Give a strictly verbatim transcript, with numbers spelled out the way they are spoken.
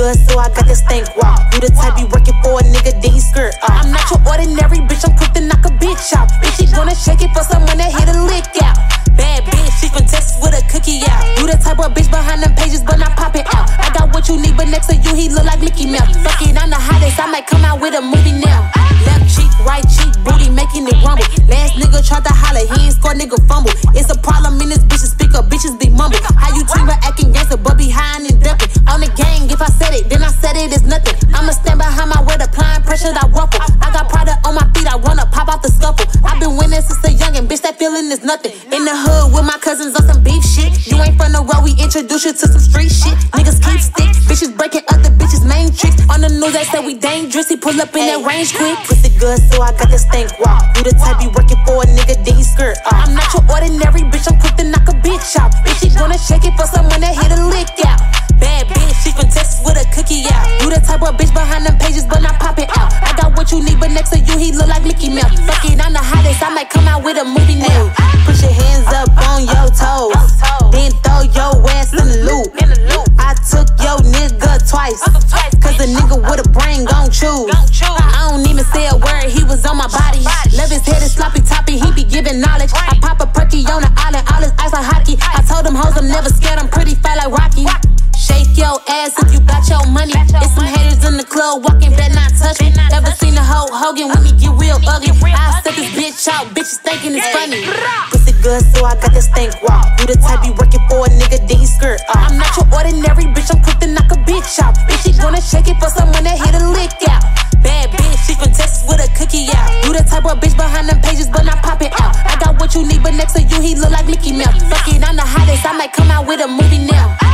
good, so I got this stank walk. You the type be working for a nigga, then he skirt off. I'm not your ordinary bitch, I'm quick to knock a bitch out. Bitch, she gonna shake it for someone that hit a lick out. Bad bitch, she from Texas with a cookie out. You the type of bitch behind them pages, but not popping out. I got what you need, but next to you, he look like Mickey Mouse. Fuck it, I'm the hottest, I might come out with a movie now. Left cheek, right cheek, booty making it rumble. Last nigga tried to holler, he ain't score, nigga fumble. It's a problem in this bitches speak up, bitches be mumble. How you team her acting gangster, but behind and dumping. On the gang, if I said it, then I said it, it's nothing. I'ma stand behind my word, applying pressure, I ruffle. I got Prada on my feet, I wanna pop out the scuffle. I've been winning since a youngin', bitch, that feeling is nothing. In the hood with my cousins on some beef shit. You ain't from the road, we introduce you to some street shit. Niggas keep sticks, bitches breaking other bitches' main tricks. On the news, they say we dangerous, he pull up in that range quick. Pussy good, so I got this stank walk. You the type be working for a nigga, then he skirt off. I'm not your ordinary bitch, I'm quick to knock a bitch out. Bitch, she gonna shake it for someone that hit a lick out. Bad bitch, she from Texas with a cookie out. You the type of bitch behind them pages, but not popping out. I got what you need, but next to you, he look like Mickey Mouse. Fuck it, I'm the hottest, I might come out with a movie now. Put your hands up on your toes, then throw your ass in the loop. I took your nigga twice, cause a nigga with a brain gon' choose. I don't even say a word, he was on my body. Love his head is sloppy toppy, he be giving knowledge. I pop a perky on the island, all his ice like hockey. I told them hoes I'm never scared, I'm pretty fat like Rocky. Shake your ass if you got your money. It's some haters in the club walking, better not touch me. Never seen a hoe Hogan when me get real ugly. I set this bitch out, bitches thinking it's funny. Pussy good, so I got this stank walk. You the type be working for a nigga, then he skirt off. I'm not your ordinary bitch, I'm quick to knock a bitch out. Bitch, she gonna shake it for someone that hit a lick out. Bad bitch, she from Texas with a cookie out. You the type of bitch behind them pages, but not popping out. I got what you need, but next to you, he look like Mickey Mouse. Fuck it, I'm the hottest, I might come out with a movie now.